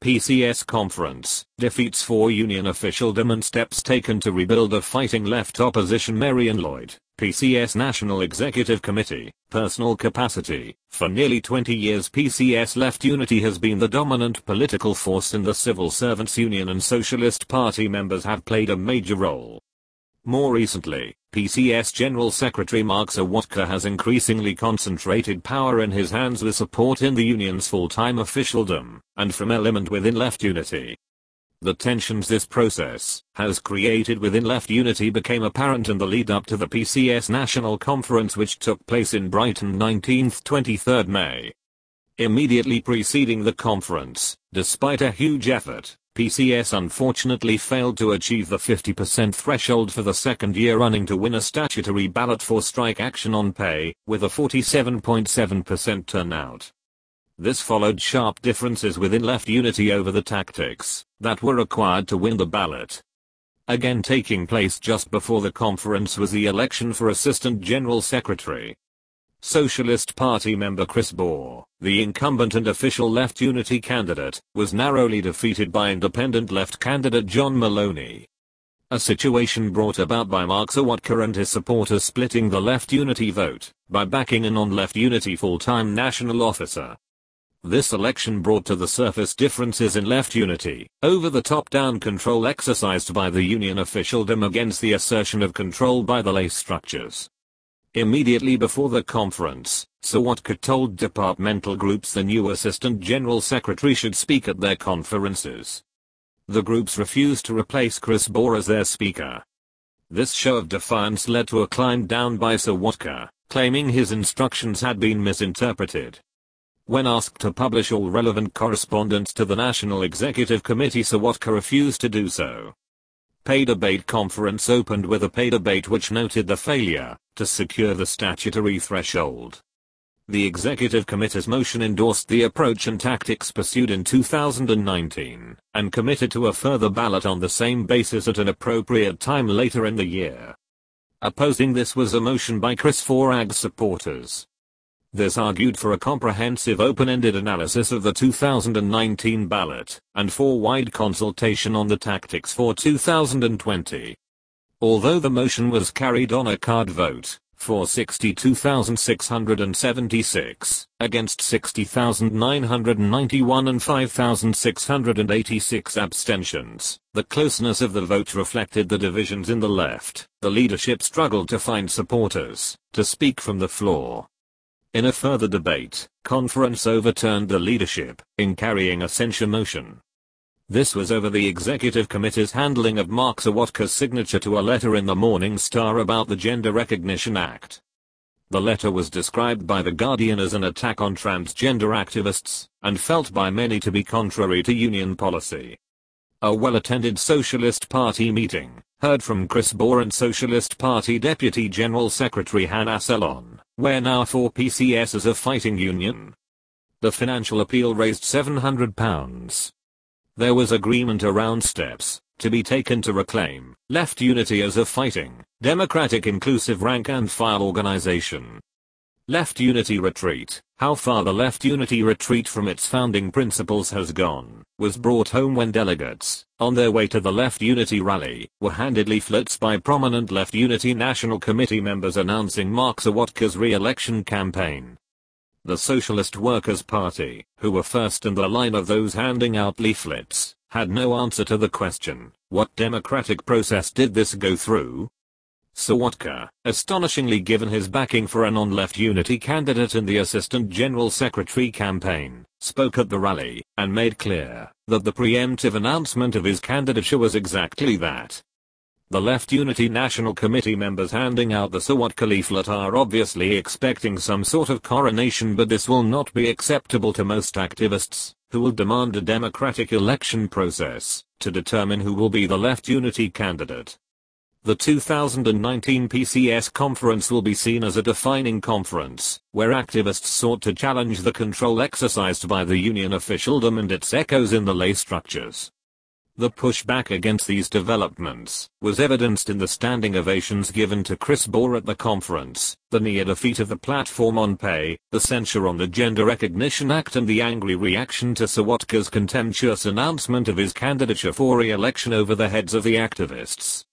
PCS Conference, defeats for union officialdom and steps taken to rebuild a fighting left opposition. Marion Lloyd, PCS National Executive Committee, personal capacity. For nearly 20 years PCS Left Unity has been the dominant political force in the Civil Servants Union, and Socialist Party members have played a major role. More recently, PCS General Secretary Mark Sawatka has increasingly concentrated power in his hands with support in the union's full-time officialdom, and from element within Left Unity. The tensions this process has created within Left Unity became apparent in the lead-up to the PCS National Conference, which took place in Brighton 19th-23rd May. Immediately preceding the conference, despite a huge effort, PCS unfortunately failed to achieve the 50% threshold for the second year running to win a statutory ballot for strike action on pay, with a 47.7% turnout. This followed sharp differences within Left Unity over the tactics that were required to win the ballot. Again taking place just before the conference was the election for Assistant General Secretary. Socialist Party member Chris Bohr, the incumbent and official Left Unity candidate, was narrowly defeated by independent Left candidate John Maloney. A situation brought about by Mark Sawatka and his supporters splitting the Left Unity vote by backing a non-Left Unity full-time national officer. This election brought to the surface differences in Left Unity over the top-down control exercised by the union officialdom against the assertion of control by the lace structures. Immediately before the conference, Sawatka told departmental groups the new Assistant General Secretary should speak at their conferences. The groups refused to replace Chris Bohr as their speaker. This show of defiance led to a climb down by Sawatka, claiming his instructions had been misinterpreted. When asked to publish all relevant correspondence to the National Executive Committee, Sawatka refused to do so. Pay Debate Conference opened with a pay debate which noted the failure to secure the statutory threshold. The Executive Committee's motion endorsed the approach and tactics pursued in 2019, and committed to a further ballot on the same basis at an appropriate time later in the year. Opposing this was a motion by Chris Forag's supporters. This argued for a comprehensive open-ended analysis of the 2019 ballot, and for wide consultation on the tactics for 2020. Although the motion was carried on a card vote, for 62,676, against 60,991 and 5,686 abstentions, the closeness of the vote reflected the divisions in the left. The leadership struggled to find supporters to speak from the floor. In a further debate, conference overturned the leadership in carrying a censure motion. This was over the Executive Committee's handling of Mark Sawatka's signature to a letter in the Morning Star about the Gender Recognition Act. The letter was described by The Guardian as an attack on transgender activists, and felt by many to be contrary to union policy. A well-attended Socialist Party meeting heard from Chris Bohr and Socialist Party Deputy General Secretary Hannah Salon, where now for PCS as a fighting union. The financial appeal raised £700. There was agreement around steps to be taken to reclaim Left Unity as a fighting, democratic, inclusive rank-and-file organization. Left Unity retreat. How far the Left Unity retreat from its founding principles has gone was brought home when delegates, on their way to the Left Unity rally, were handed leaflets by prominent Left Unity National Committee members announcing Mark Sawatka's re-election campaign. The Socialist Workers' Party, who were first in the line of those handing out leaflets, had no answer to the question, what democratic process did this go through? Sawatka, astonishingly given his backing for a non-Left Unity candidate in the Assistant General Secretary campaign, spoke at the rally, and made clear that the preemptive announcement of his candidature was exactly that. The Left Unity National Committee members handing out the Sawatka leaflet are obviously expecting some sort of coronation, but this will not be acceptable to most activists, who will demand a democratic election process to determine who will be the Left Unity candidate. The 2019 PCS conference will be seen as a defining conference, where activists sought to challenge the control exercised by the union officialdom and its echoes in the lay structures. The pushback against these developments was evidenced in the standing ovations given to Chris Bohr at the conference, the near defeat of the platform on pay, the censure on the Gender Recognition Act, and the angry reaction to Sawatka's contemptuous announcement of his candidature for re-election over the heads of the activists.